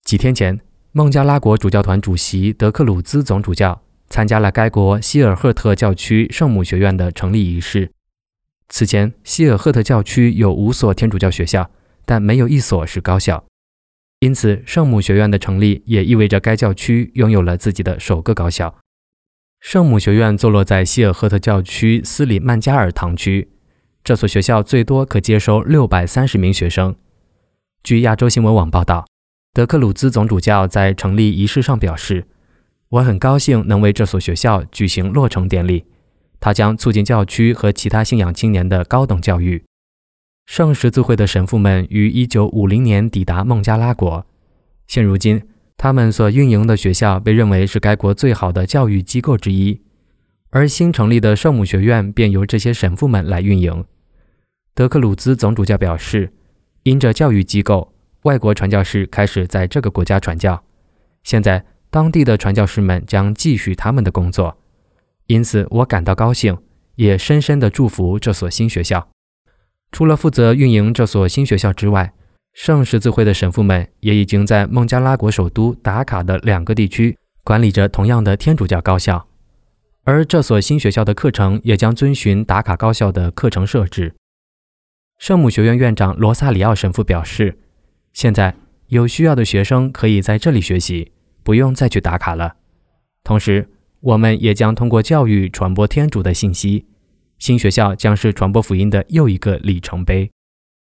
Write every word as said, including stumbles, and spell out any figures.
几天前，孟加拉国主教团主席德克鲁兹总主教参加了该国希尔赫特教区圣母学院的成立仪式。此前，希尔赫特教区有五所天主教学校，但没有一所是高校。因此，圣母学院的成立也意味着该教区拥有了自己的首个高校。圣母学院坐落在希尔赫特教区斯里曼加尔堂区，这所学校最多可接收六百三十名学生。据亚洲新闻网报道，德克鲁兹总主教在成立仪式上表示，我很高兴能为这所学校举行落成典礼，它将促进教区和其他信仰青年的高等教育。圣十字会的神父们于一九五零年抵达孟加拉国，现如今他们所运营的学校被认为是该国最好的教育机构之一，而新成立的圣母学院便由这些神父们来运营。德克鲁兹总主教表示，因着教育机构，外国传教士开始在这个国家传教，现在当地的传教士们将继续他们的工作，因此我感到高兴，也深深地祝福这所新学校。除了负责运营这所新学校之外，圣十字会的神父们也已经在孟加拉国首都达卡的两个地区管理着同样的天主教高校，而这所新学校的课程也将遵循达卡高校的课程设置。圣母学院院长罗萨里奥神父表示，现在有需要的学生可以在这里学习，不用再去达卡了。同时，我们也将通过教育传播天主的信息，新学校将是传播福音的又一个里程碑。